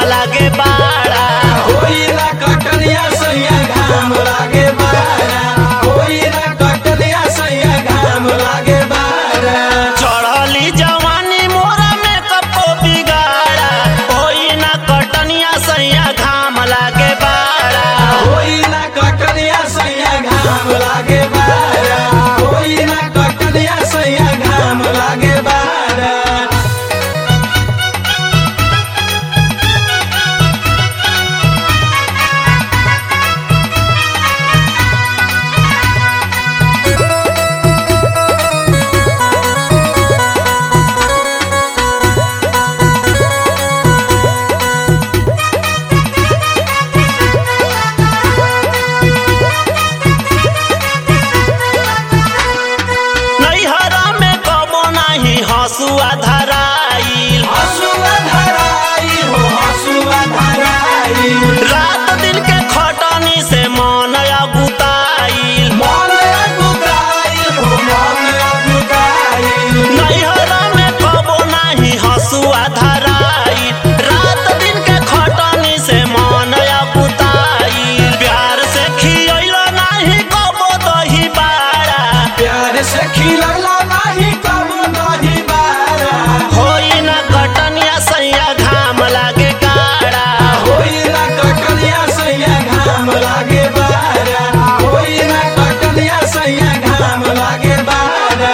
लागे बाड़ा। होई ना कटनिया सैया घाम लागे बारा, होई ना कटनिया सैया घाम लागे बारा। चढ़ली जवानी मोरा में कपो बिगाड़ा, होई ना कटनिया सैया घाम लागे बाड़ा। होई ना कटनिया सैया घाम लागे बारा, होई ना कटनिया सैया घाम लागे बारा। नैहरा में कबो नाही हसुआ धराइल, हसुआ धराई हो हसुआ धराई, रात दिन के खटनी से मन अगुताइल। मन अगुताई हो मन अगुताई। नैहरा में कबो नाही हसुआ धराइल, रात दिन के खटनी से मन अगुताइल। प्यार से खियैला नाही कबो दही बाड़ा, प्यार से खिलैला नाही कबो दही बारा, होई ना कटनिया सैया घाम लागे काड़ा। होई ना कटनिया सैया घाम लागे बारा, होई ना कटनिया सैया घाम लागे बारा।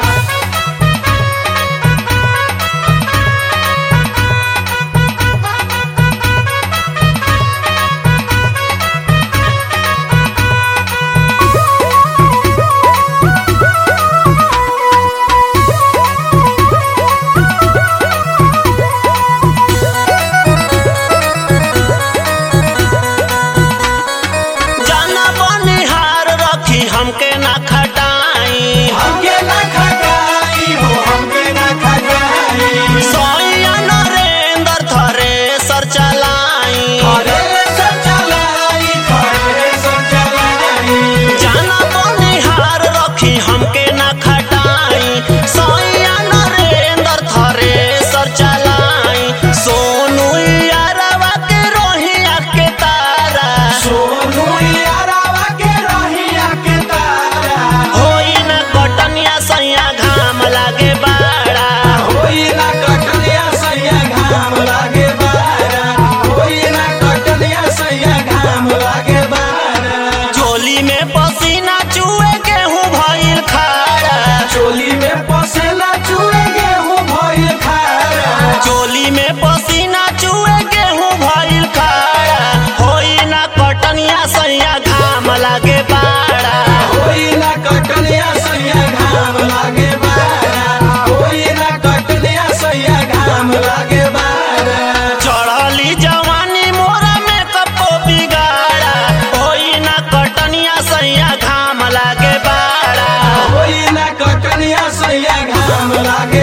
जाना बनिहार रखी हमके ना खटाई, हमके ना खटाई हो हमके ना खटाई, सैया नरेंद्र थ्रेसर चलाई। थ्रेसर चलाई, थ्रेसर चलाई। जाना बनिहार रखी हमके ना खटाई, सैया नरेंद्र थ्रेसर चलाई। सोनू यारवा के रोहिया के तारा, सोनू यारवा के रहिया के तारा, होई ना कटनिया सैया घाम लागे बाड़ा। होई ना कटनिया सैया घाम लागे बारा, होई ना कटनिया सैया घाम लागे बारा। चोली में पसीना चुए गेहूं भइल खाड़ा, चोली में पसेना चुए गेहूं भइल खारा, चोली में पसीना चुए गेहूं भइल खाड़ा। होई ना कटनिया सैया घाम लागे बाड़ा। होई ना कटनिया सैया घाम लागे बारा, होई ना कटनिया सैया घाम लागे बारा। चढ़ली जवानी मोरा में कपो बिगाड़ा, होई ना कटनिया सैया घाम लागे बाड़ा। होई ना कटनिया सैया घाम लागे